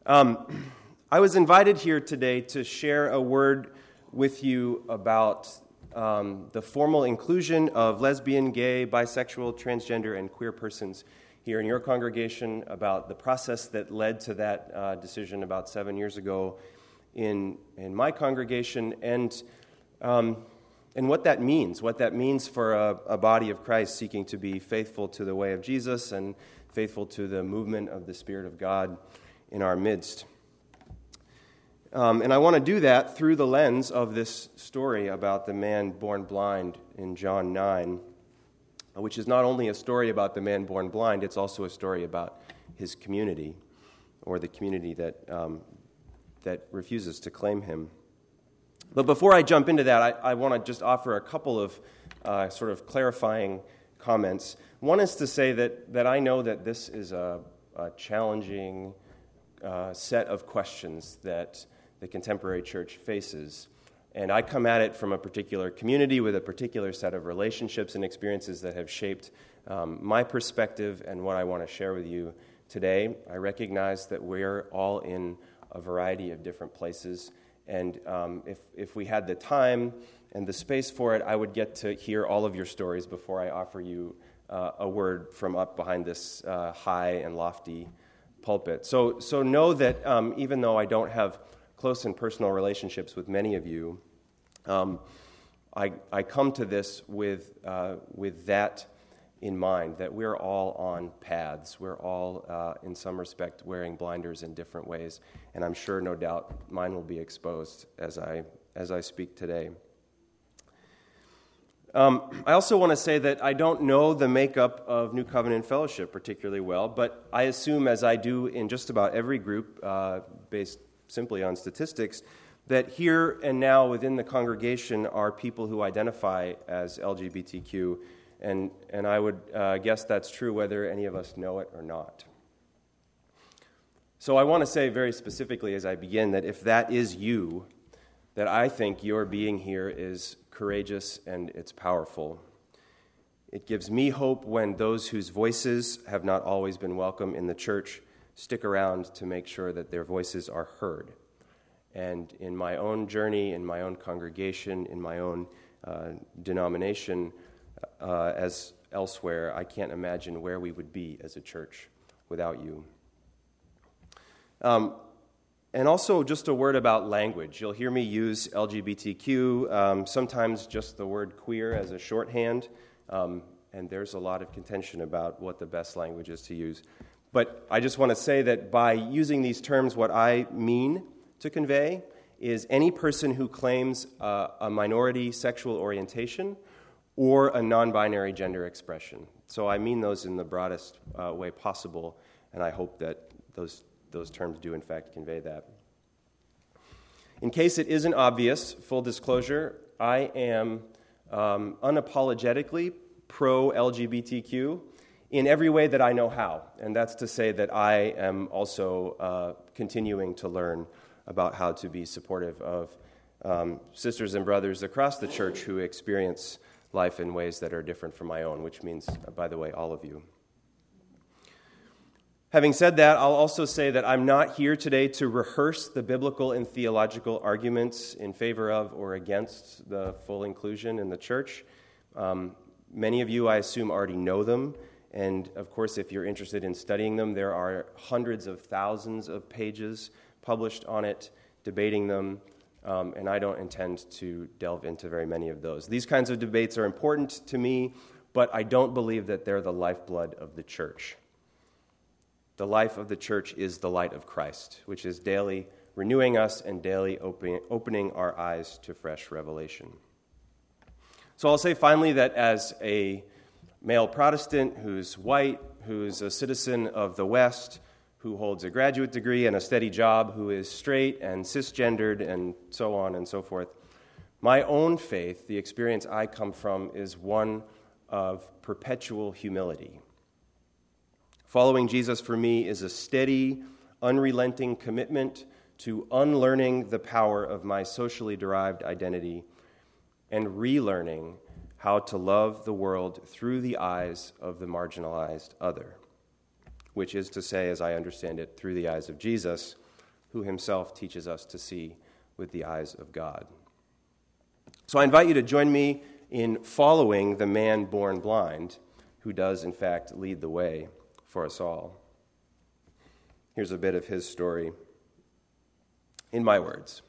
I was invited here today to share a word with you about the formal inclusion of lesbian, gay, bisexual, transgender, and queer persons here in your congregation, about the process that led to that decision about 7 years ago in my congregation, and what that means for a body of Christ seeking to be faithful to the way of Jesus and faithful to the movement of the Spirit of God in our midst. And I want to do that through the lens of this story about the man born blind in John 9, which is not only a story about the man born blind, it's also a story about his community, or the community that refuses to claim him. But before I jump into that, I want to just offer a couple of sort of clarifying comments. One is to say that I know that this is a challenging set of questions that the contemporary church faces. And I come at it from a particular community with a particular set of relationships and experiences that have shaped my perspective and what I want to share with you today. I recognize that we're all in a variety of different places, and if we had the time and the space for it, I would get to hear all of your stories before I offer you a word from up behind this high and lofty pulpit. So know that even though I don't have close and personal relationships with many of you, I come to this with that in mind, that we're all on paths. We're all, in some respect, wearing blinders in different ways, and I'm sure, no doubt, mine will be exposed as I speak today. I also want to say that I don't know the makeup of New Covenant Fellowship particularly well, but I assume, as I do in just about every group, based simply on statistics, that here and now within the congregation are people who identify as LGBTQ, and I would guess that's true whether any of us know it or not. So I want to say very specifically as I begin that if that is you, that I think your being here is courageous and it's powerful. It gives me hope when those whose voices have not always been welcome in the church stick around to make sure that their voices are heard. And in my own journey, in my own congregation, in my own denomination, as elsewhere, I can't imagine where we would be as a church without you. And also just a word about language. You'll hear me use LGBTQ, sometimes just the word queer as a shorthand, and there's a lot of contention about what the best language is to use. But I just want to say that by using these terms, what I mean to convey is any person who claims a minority sexual orientation or a non-binary gender expression. So I mean those in the broadest way possible, and I hope that those terms do in fact convey that. In case it isn't obvious, full disclosure, I am unapologetically pro-LGBTQ in every way that I know how, and that's to say that I am also continuing to learn about how to be supportive of sisters and brothers across the church who experience life in ways that are different from my own, which means, by the way, all of you. Having said that, I'll also say that I'm not here today to rehearse the biblical and theological arguments in favor of or against the full inclusion in the church. Many of you, I assume, already know them, and of course, if you're interested in studying them, there are hundreds of thousands of pages published on it, debating them, and I don't intend to delve into very many of those. These kinds of debates are important to me, but I don't believe that they're the lifeblood of the church. The life of the church is the light of Christ, which is daily renewing us and daily opening our eyes to fresh revelation. So I'll say finally that as a male Protestant who's white, who's a citizen of the West, who holds a graduate degree and a steady job, who is straight and cisgendered and so on and so forth, my own faith, the experience I come from, is one of perpetual humility. Following Jesus for me is a steady, unrelenting commitment to unlearning the power of my socially derived identity and relearning how to love the world through the eyes of the marginalized other, which is to say, as I understand it, through the eyes of Jesus, who himself teaches us to see with the eyes of God. So I invite you to join me in following the man born blind, who does, in fact, lead the way for us all. Here's a bit of his story in my words.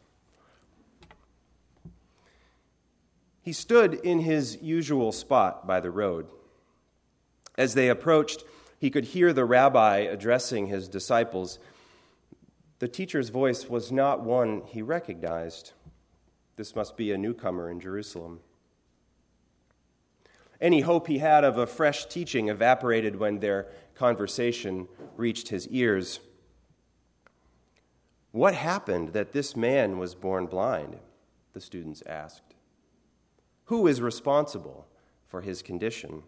He stood in his usual spot by the road. As they approached, he could hear the rabbi addressing his disciples. The teacher's voice was not one he recognized. This must be a newcomer in Jerusalem. Any hope he had of a fresh teaching evaporated when their conversation reached his ears. "What happened that this man was born blind?" the students asked. "Who is responsible for his condition?"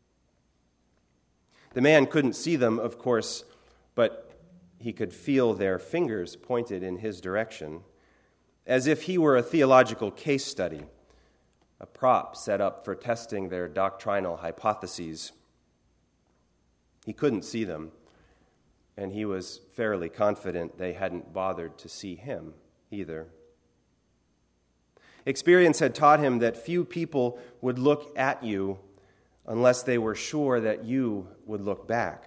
The man couldn't see them, of course, but he could feel their fingers pointed in his direction, as if he were a theological case study, a prop set up for testing their doctrinal hypotheses. He couldn't see them, and he was fairly confident they hadn't bothered to see him either. Experience had taught him that few people would look at you unless they were sure that you would look back.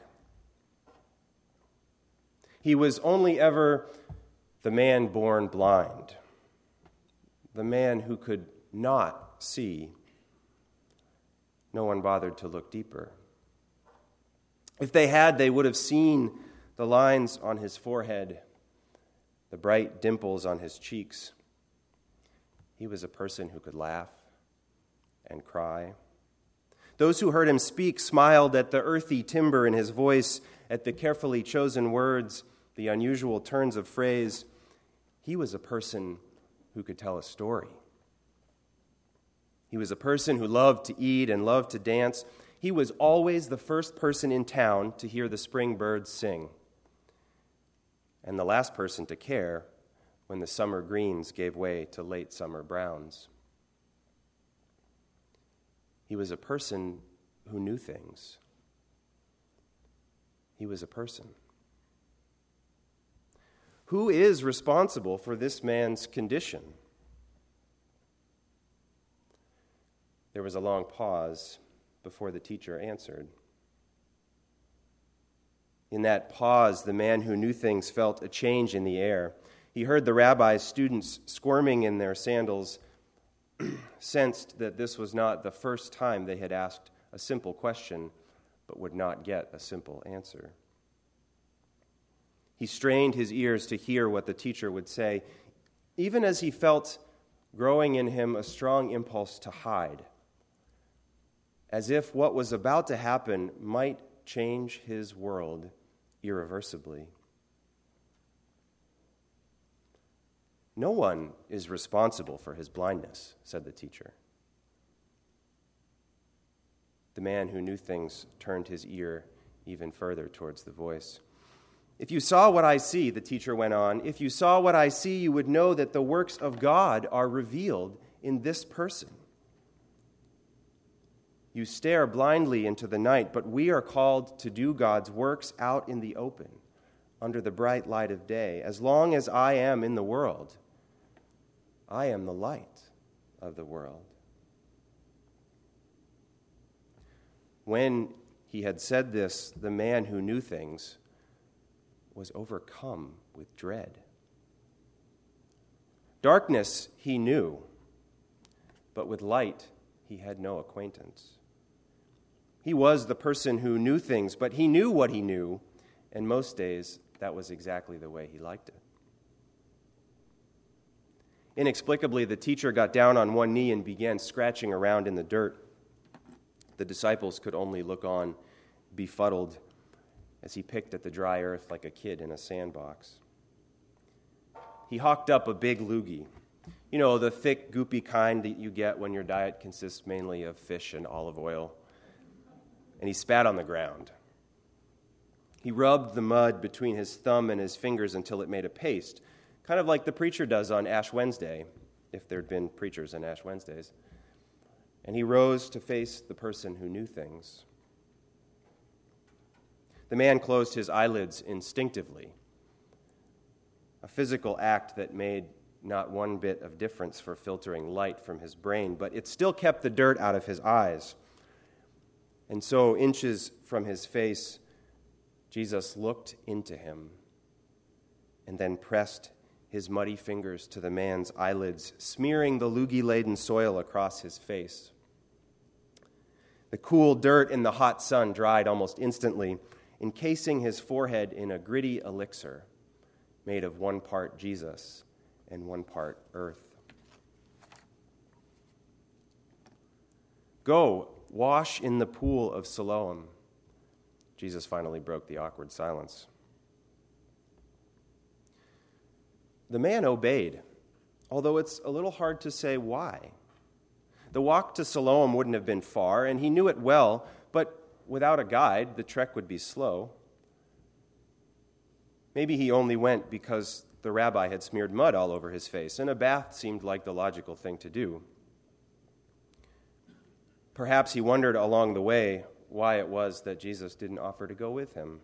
He was only ever the man born blind, the man who could not see. No one bothered to look deeper. If they had, they would have seen the lines on his forehead, the bright dimples on his cheeks. He was a person who could laugh and cry. Those who heard him speak smiled at the earthy timbre in his voice, at the carefully chosen words, the unusual turns of phrase. He was a person who could tell a story. He was a person who loved to eat and loved to dance. He was always the first person in town to hear the spring birds sing, and the last person to care when the summer greens gave way to late summer browns. He was a person who knew things. He was a person. Who is responsible for this man's condition? There was a long pause before the teacher answered. In that pause, the man who knew things felt a change in the air. He heard the rabbi's students squirming in their sandals, sensed that this was not the first time they had asked a simple question, but would not get a simple answer. He strained his ears to hear what the teacher would say, even as he felt growing in him a strong impulse to hide, as if what was about to happen might change his world irreversibly. "No one is responsible for his blindness," said the teacher. The man who knew things turned his ear even further towards the voice. "If you saw what I see," the teacher went on, "if you saw what I see, you would know that the works of God are revealed in this person. You stare blindly into the night, but we are called to do God's works out in the open, under the bright light of day. As long as I am in the world, I am the light of the world." When he had said this, the man who knew things was overcome with dread. Darkness he knew, but with light he had no acquaintance. He was the person who knew things, but he knew what he knew, and most days that was exactly the way he liked it. Inexplicably, the teacher got down on one knee and began scratching around in the dirt. The disciples could only look on, befuddled, as he picked at the dry earth like a kid in a sandbox. He hawked up a big loogie, the thick, goopy kind that you get when your diet consists mainly of fish and olive oil, and he spat on the ground. He rubbed the mud between his thumb and his fingers until it made a paste, kind of like the preacher does on Ash Wednesday, if there'd been preachers on Ash Wednesdays. And he rose to face the person who knew things. The man closed his eyelids instinctively. a physical act that made not one bit of difference for filtering light from his brain, but it still kept the dirt out of his eyes. And so, inches from his face, Jesus looked into him and then pressed his muddy fingers to the man's eyelids, smearing the loogie-laden soil across his face. The cool dirt in the hot sun dried almost instantly, encasing his forehead in a gritty elixir made of 1 part Jesus and 1 part earth. Go, wash in the pool of Siloam. Jesus finally broke the awkward silence. The man obeyed, although it's a little hard to say why. The walk to Siloam wouldn't have been far, and he knew it well, but without a guide, the trek would be slow. Maybe he only went because the rabbi had smeared mud all over his face, and a bath seemed like the logical thing to do. Perhaps he wondered along the way why it was that Jesus didn't offer to go with him.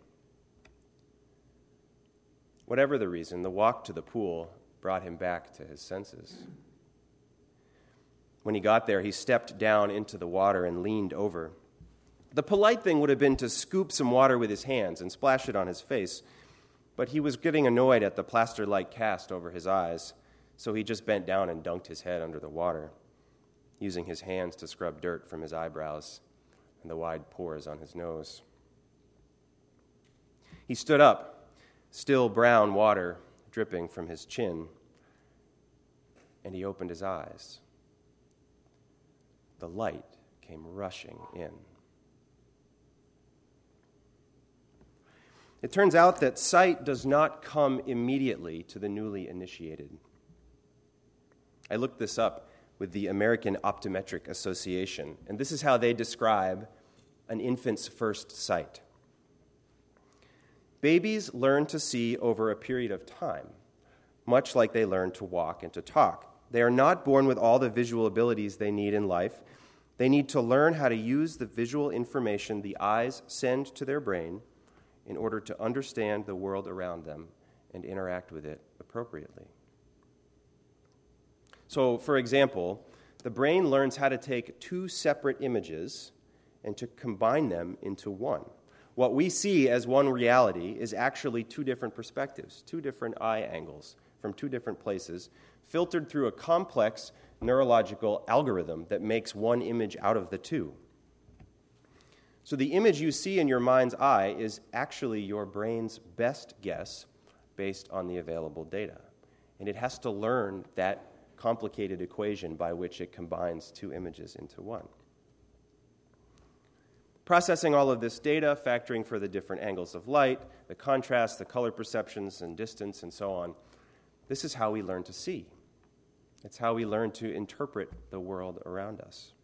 Whatever the reason, the walk to the pool brought him back to his senses. When he got there, he stepped down into the water and leaned over. The polite thing would have been to scoop some water with his hands and splash it on his face, but he was getting annoyed at the plaster-like cast over his eyes, so he just bent down and dunked his head under the water, using his hands to scrub dirt from his eyebrows and the wide pores on his nose. He stood up, still brown water dripping from his chin, and he opened his eyes. The light came rushing in. It turns out that sight does not come immediately to the newly initiated. I looked this up with the American Optometric Association, and this is how they describe an infant's first sight. Babies learn to see over a period of time, much like they learn to walk and to talk. They are not born with all the visual abilities they need in life. They need to learn how to use the visual information the eyes send to their brain in order to understand the world around them and interact with it appropriately. So, for example, the brain learns how to take 2 separate images and to combine them into one. What we see as one reality is actually 2 different perspectives, 2 different eye angles from 2 different places, filtered through a complex neurological algorithm that makes one image out of the 2. So the image you see in your mind's eye is actually your brain's best guess based on the available data. And it has to learn that complicated equation by which it combines 2 images into one. Processing all of this data, factoring for the different angles of light, the contrast, the color perceptions, and distance, and so on, this is how we learn to see. It's how we learn to interpret the world around us.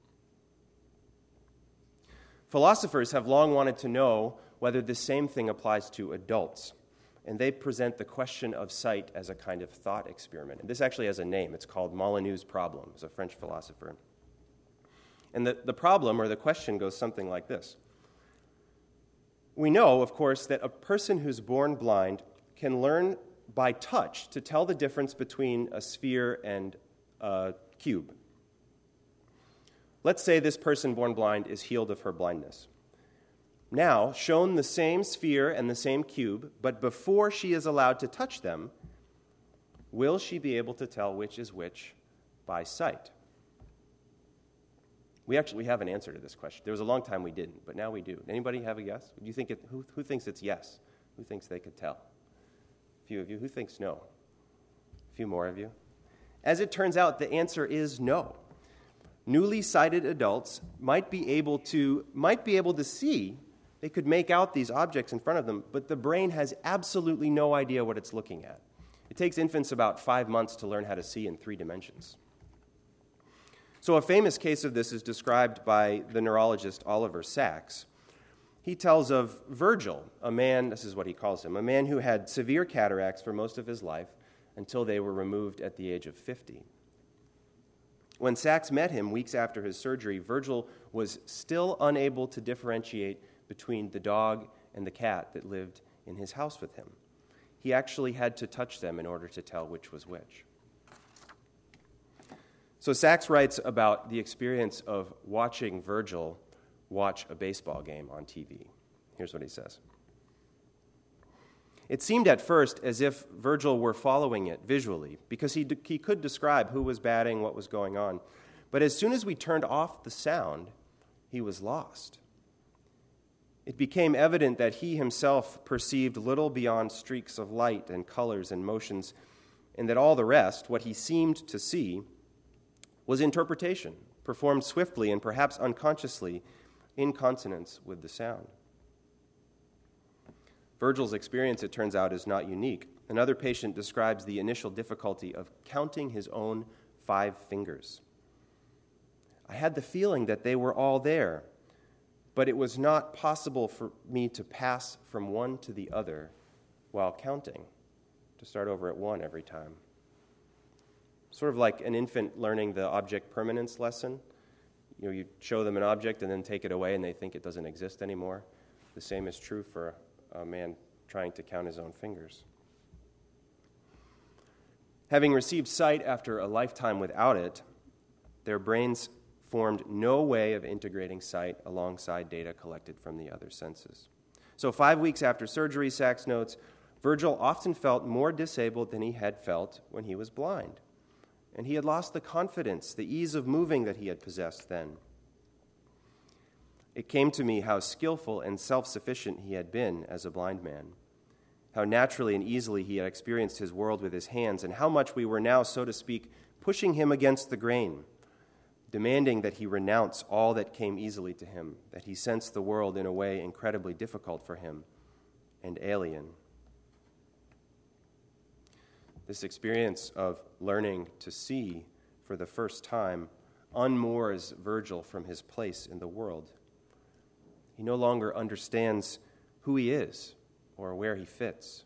Philosophers have long wanted to know whether the same thing applies to adults, and they present the question of sight as a kind of thought experiment. And this actually has a name. It's called Molyneux's problem. He's a French philosopher. And the problem, or the question, goes something like this. We know, of course, that a person who's born blind can learn by touch to tell the difference between a sphere and a cube. Let's say this person born blind is healed of her blindness. Now, shown the same sphere and the same cube, but before she is allowed to touch them, will she be able to tell which is which by sight? We actually have an answer to this question. There was a long time we didn't, but now we do. Anybody have a guess? Do you think who thinks it's yes? Who thinks they could tell? A few of you. Who thinks no? A few more of you. As it turns out, the answer is no. Newly sighted adults might be able to see. They could make out these objects in front of them, but the brain has absolutely no idea what it's looking at. It takes infants about 5 months to learn how to see in 3 dimensions. So a famous case of this is described by the neurologist Oliver Sacks. He tells of Virgil, a man, this is what he calls him, a man who had severe cataracts for most of his life until they were removed at the age of 50. When Sacks met him weeks after his surgery, Virgil was still unable to differentiate between the dog and the cat that lived in his house with him. he actually had to touch them in order to tell which was which. So Sachs writes about the experience of watching Virgil watch a baseball game on TV. Here's what he says. It seemed at first as if Virgil were following it visually, because he could describe who was batting, what was going on. But as soon as we turned off the sound, he was lost. It became evident that he himself perceived little beyond streaks of light and colors and motions, and that all the rest, what he seemed to see, was interpretation, performed swiftly and perhaps unconsciously in consonance with the sound. Virgil's experience, it turns out, is not unique. Another patient describes the initial difficulty of counting his own 5 fingers. I had the feeling that they were all there, but it was not possible for me to pass from one to the other while counting, to start over at 1 every time. Sort of like an infant learning the object permanence lesson. You show them an object and then take it away and they think it doesn't exist anymore. The same is true for a man trying to count his own fingers. Having received sight after a lifetime without it, their brains formed no way of integrating sight alongside data collected from the other senses. So 5 weeks after surgery, Sachs notes, Virgil often felt more disabled than he had felt when he was blind. And he had lost the confidence, the ease of moving that he had possessed then. It came to me how skillful and self-sufficient he had been as a blind man, how naturally and easily he had experienced his world with his hands, and how much we were now, so to speak, pushing him against the grain, demanding that he renounce all that came easily to him, that he sensed the world in a way incredibly difficult for him and alien. This experience of learning to see for the first time unmoors Virgil from his place in the world. He no longer understands who he is or where he fits.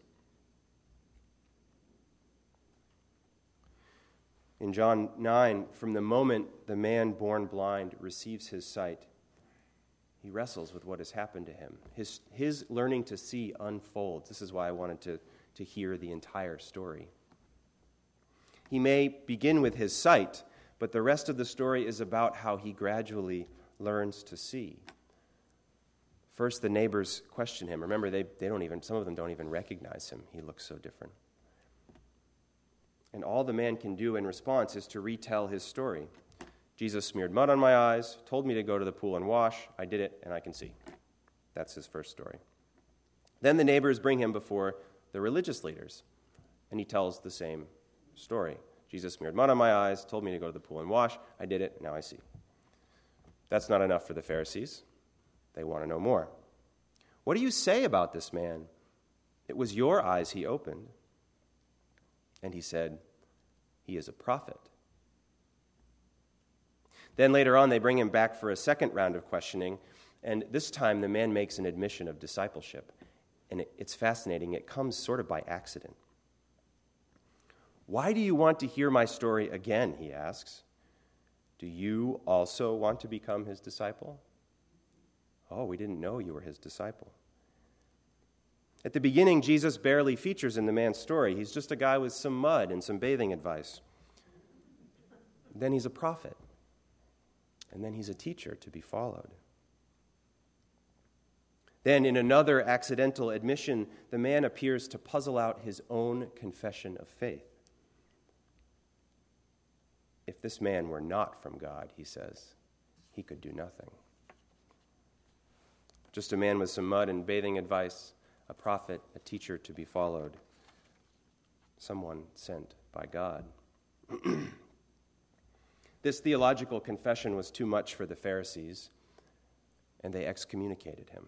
In John 9, from the moment the man born blind receives his sight, he wrestles with what has happened to him. His learning to see unfolds. This is why I wanted to hear the entire story. He may begin with his sight, but the rest of the story is about how he gradually learns to see. First, the neighbors question him. Remember, some of them don't even recognize him. He looks so different. And all the man can do in response is to retell his story. Jesus smeared mud on my eyes, told me to go to the pool and wash. I did it, and I can see. That's his first story. Then the neighbors bring him before the religious leaders, and he tells the same story. Jesus smeared mud on my eyes, told me to go to the pool and wash. I did it, now I see. That's not enough for the Pharisees. They want to know more. What do you say about this man? It was your eyes he opened. And he said, he is a prophet. Then later on, they bring him back for a second round of questioning, and this time the man makes an admission of discipleship. And it's fascinating. It comes sort of by accident. Why do you want to hear my story again, he asks. Do you also want to become his disciple? Oh, we didn't know you were his disciple. At the beginning, Jesus barely features in the man's story. He's just a guy with some mud and some bathing advice. Then he's a prophet. And then he's a teacher to be followed. Then, in another accidental admission, the man appears to puzzle out his own confession of faith. If this man were not from God, he says, he could do nothing. Just a man with some mud and bathing advice, a prophet, a teacher to be followed, someone sent by God. This theological confession was too much for the Pharisees, and they excommunicated him.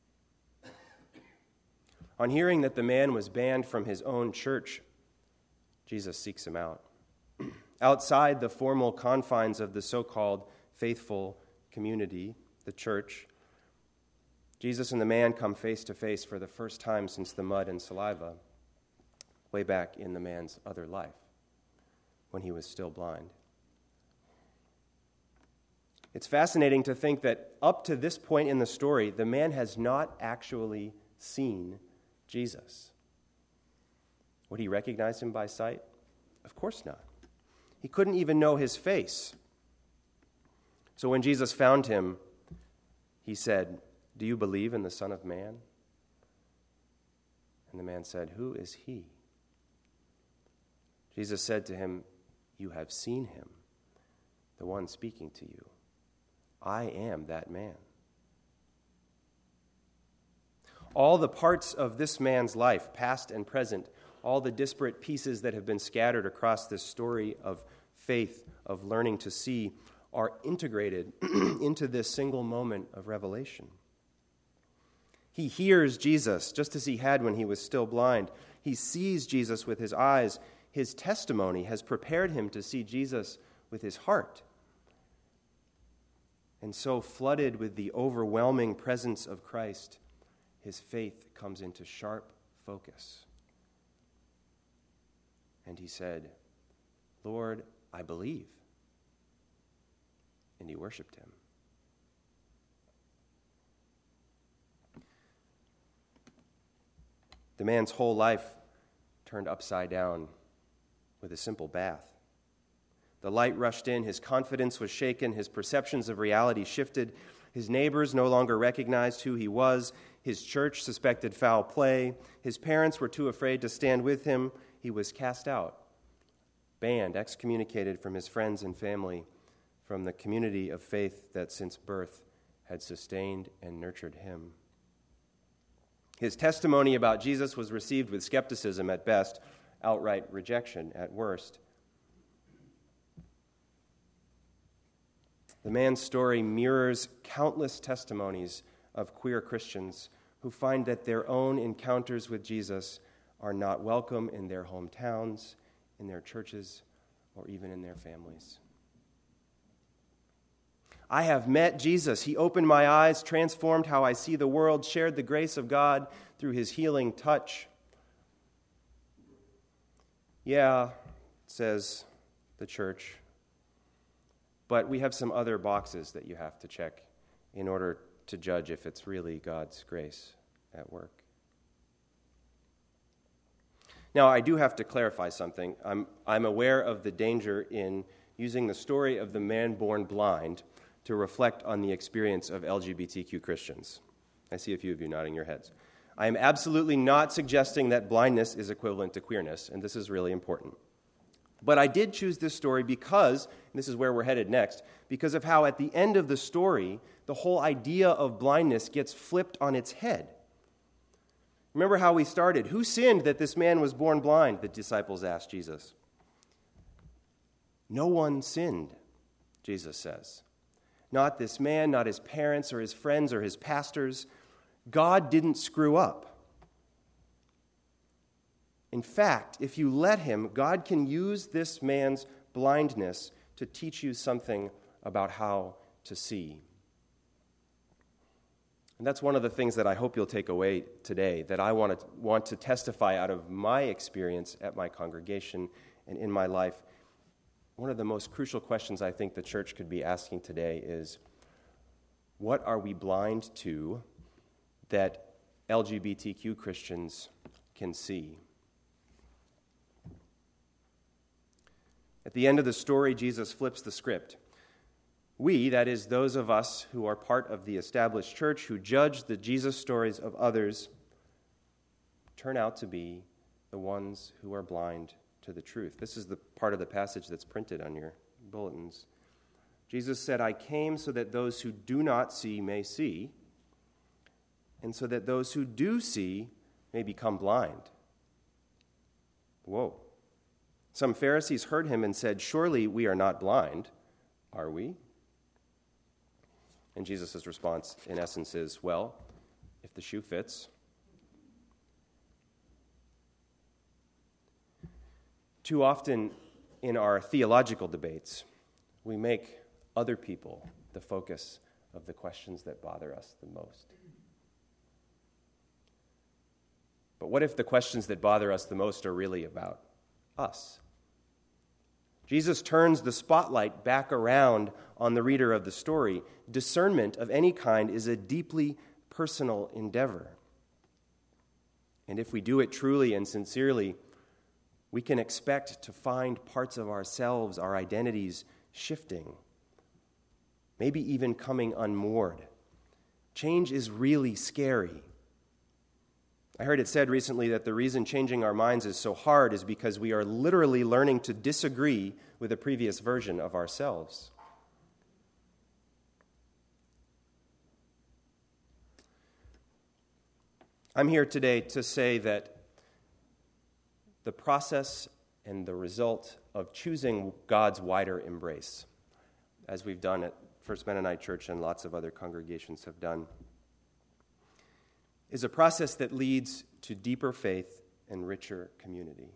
On hearing that the man was banned from his own church, Jesus seeks him out. Outside the formal confines of the so-called faithful community, the church, Jesus and the man come face to face for the first time since the mud and saliva, way back in the man's other life, when he was still blind. It's fascinating to think that up to this point in the story, the man has not actually seen Jesus. Would he recognize him by sight? Of course not. He couldn't even know his face. So when Jesus found him, he said, "Do you believe in the Son of Man?" And the man said, "Who is he?" Jesus said to him, "You have seen him, the one speaking to you. I am that man." All the parts of this man's life, past and present, all the disparate pieces that have been scattered across this story of faith, of learning to see, are integrated into this single moment of revelation. He hears Jesus just as he had when he was still blind. He sees Jesus with his eyes. His testimony has prepared him to see Jesus with his heart. And so, flooded with the overwhelming presence of Christ, his faith comes into sharp focus. And he said, "Lord, I believe." And he worshiped him. The man's whole life turned upside down with a simple bath. The light rushed in, his confidence was shaken, his perceptions of reality shifted, his neighbors no longer recognized who he was, his church suspected foul play, his parents were too afraid to stand with him, he was cast out, banned, excommunicated from his friends and family, from the community of faith that since birth had sustained and nurtured him. His testimony about Jesus was received with skepticism at best, outright rejection at worst. The man's story mirrors countless testimonies of queer Christians who find that their own encounters with Jesus are not welcome in their hometowns, in their churches, or even in their families. I have met Jesus. He opened my eyes, transformed how I see the world, shared the grace of God through his healing touch. Yeah, says the church, but we have some other boxes that you have to check in order to judge if it's really God's grace at work. Now, I do have to clarify something. I'm aware of the danger in using the story of the man born blind to reflect on the experience of LGBTQ Christians. I see a few of you nodding your heads. I am absolutely not suggesting that blindness is equivalent to queerness, and this is really important. But I did choose this story because, and this is where we're headed next, because of how at the end of the story, the whole idea of blindness gets flipped on its head. Remember how we started. Who sinned that this man was born blind? The disciples asked Jesus. No one sinned, Jesus says. Not this man, not his parents or his friends or his pastors. God didn't screw up. In fact, if you let him, God can use this man's blindness to teach you something about how to see. And that's one of the things that I hope you'll take away today, that I want to testify out of my experience at my congregation and in my life. One of the most crucial questions I think the church could be asking today is, what are we blind to that LGBTQ Christians can see? At the end of the story, Jesus flips the script. We, that is, those of us who are part of the established church, who judge the Jesus stories of others, turn out to be the ones who are blind to the truth. This is the part of the passage that's printed on your bulletins. Jesus said, I came so that those who do not see may see, and so that those who do see may become blind. Whoa. Some Pharisees heard him and said, surely we are not blind, are we? And Jesus' response, in essence, is, well, if the shoe fits. Too often in our theological debates, we make other people the focus of the questions that bother us the most. But what if the questions that bother us the most are really about us? Jesus turns the spotlight back around on the reader of the story. Discernment of any kind is a deeply personal endeavor. And if we do it truly and sincerely, we can expect to find parts of ourselves, our identities, shifting, maybe even coming unmoored. Change is really scary. I heard it said recently that the reason changing our minds is so hard is because we are literally learning to disagree with a previous version of ourselves. I'm here today to say that the process and the result of choosing God's wider embrace, as we've done at First Mennonite Church and lots of other congregations have done, is a process that leads to deeper faith and richer community.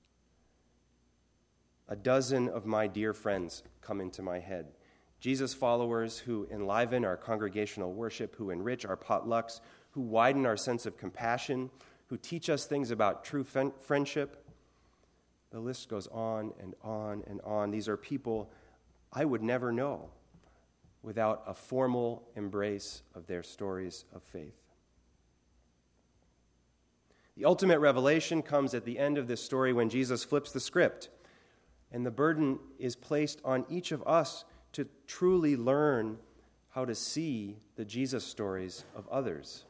A dozen of my dear friends come into my head. Jesus followers who enliven our congregational worship, who enrich our potlucks, who widen our sense of compassion, who teach us things about true friendship. The list goes on and on and on. These are people I would never know without a formal embrace of their stories of faith. The ultimate revelation comes at the end of this story when Jesus flips the script, and the burden is placed on each of us to truly learn how to see the Jesus stories of others.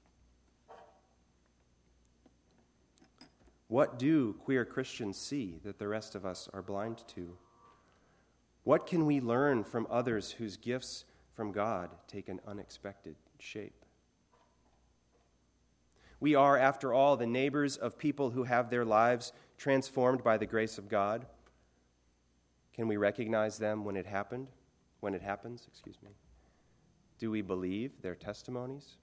What do queer Christians see that the rest of us are blind to? What can we learn from others whose gifts from God take an unexpected shape? We are, after all, the neighbors of people who have their lives transformed by the grace of God. Can we recognize them when it happens? Do we believe their testimonies?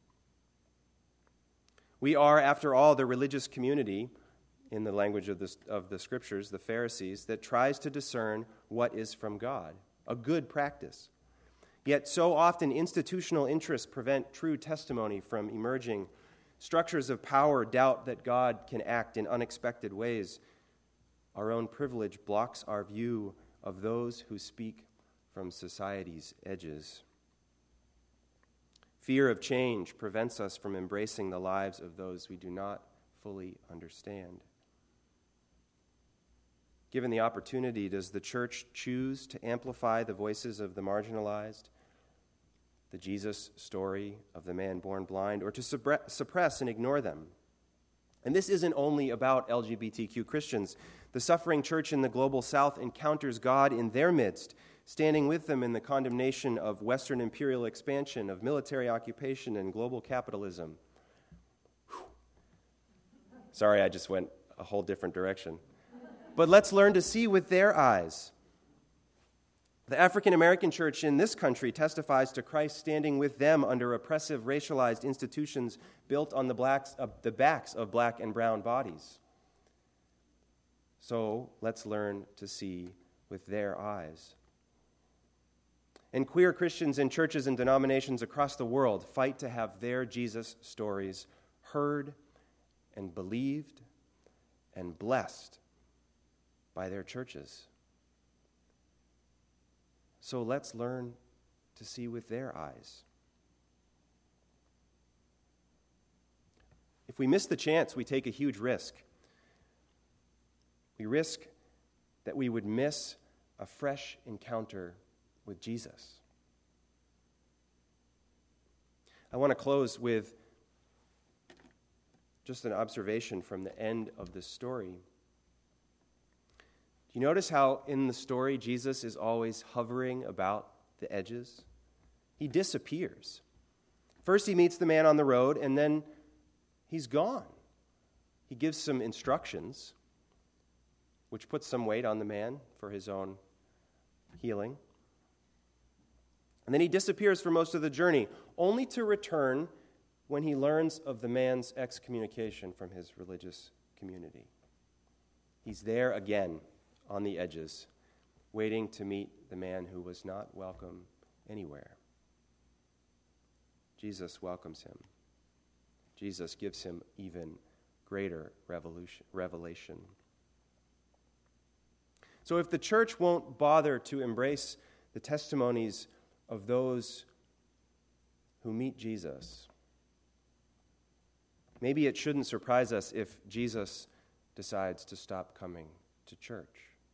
We are, after all, the religious community, in the language of the Scriptures, the Pharisees, that tries to discern what is from God, a good practice. Yet so often institutional interests prevent true testimony from emerging. Structures of power doubt that God can act in unexpected ways. Our own privilege blocks our view of those who speak from society's edges. Fear of change prevents us from embracing the lives of those we do not fully understand. Given the opportunity, does the church choose to amplify the voices of the marginalized, the Jesus story of the man born blind, or to suppress and ignore them? And this isn't only about LGBTQ Christians. The suffering church in the global South encounters God in their midst, standing with them in the condemnation of Western imperial expansion, of military occupation, and global capitalism. Whew. Sorry, I just went a whole different direction. But let's learn to see with their eyes. The African American church in this country testifies to Christ standing with them under oppressive, racialized institutions built on the backs of black and brown bodies. So let's learn to see with their eyes. And queer Christians in churches and denominations across the world fight to have their Jesus stories heard and believed and blessed by their churches. So let's learn to see with their eyes. If we miss the chance, we take a huge risk. We risk that we would miss a fresh encounter with Jesus. I want to close with just an observation from the end of this story. Do you notice how in the story Jesus is always hovering about the edges? He disappears. First he meets the man on the road, and then he's gone. He gives some instructions, which puts some weight on the man for his own healing. And then he disappears for most of the journey, only to return when he learns of the man's excommunication from his religious community. He's there again on the edges, waiting to meet the man who was not welcome anywhere. Jesus welcomes him. Jesus gives him even greater revelation. So if the church won't bother to embrace the testimonies of those who meet Jesus, maybe it shouldn't surprise us if Jesus decides to stop coming to church.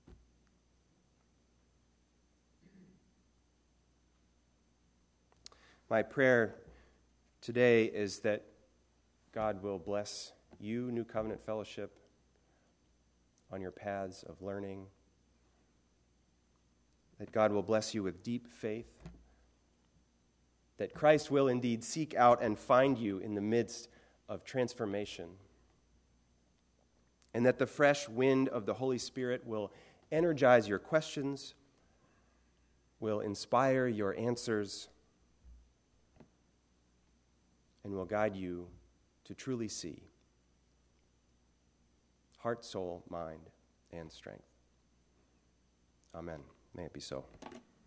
My prayer today is that God will bless you, New Covenant Fellowship, on your paths of learning, that God will bless you with deep faith, that Christ will indeed seek out and find you in the midst of transformation, and that the fresh wind of the Holy Spirit will energize your questions, will inspire your answers, and will guide you to truly see heart, soul, mind, and strength. Amen. May it be so.